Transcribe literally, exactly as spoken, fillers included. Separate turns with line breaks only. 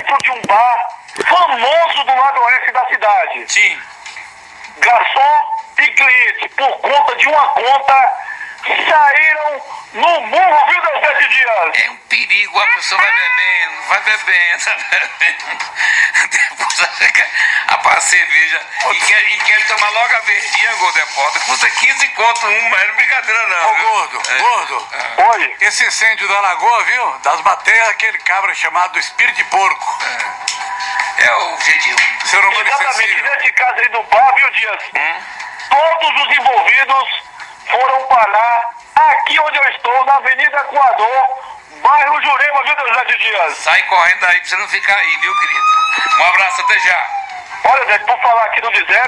dentro de um bar famoso do lado oeste da cidade.
Sim.
Garçom e cliente, por conta de uma conta, saíram no murro, viu, Deusete Dias?
É um perigo, a pessoa vai bebendo, vai bebendo, vai bebendo. Depois chega a cerveja e quer, e quer tomar logo a verdinha, Gordo Repórter. Custa quinze conto uma, não é brincadeira não.
Ô,
viu?
Gordo,
É.
Gordo.
É.
Oi.
Esse incêndio da Lagoa, viu? Das bateias, aquele cabra chamado Espírito de Porco.
É, é o jeitinho.
Seu nome
Exatamente,
inofensivo.
nesse caso aí do bar, viu, Dias?
Hum?
Todos os envolvidos foram parar aqui onde eu estou, na Avenida Equador, bairro Jurema, viu, Deusete Dias?
Sai correndo aí pra você não ficar aí, viu, querido? Um abraço, até já.
Olha, Zé, por falar aqui no deserto,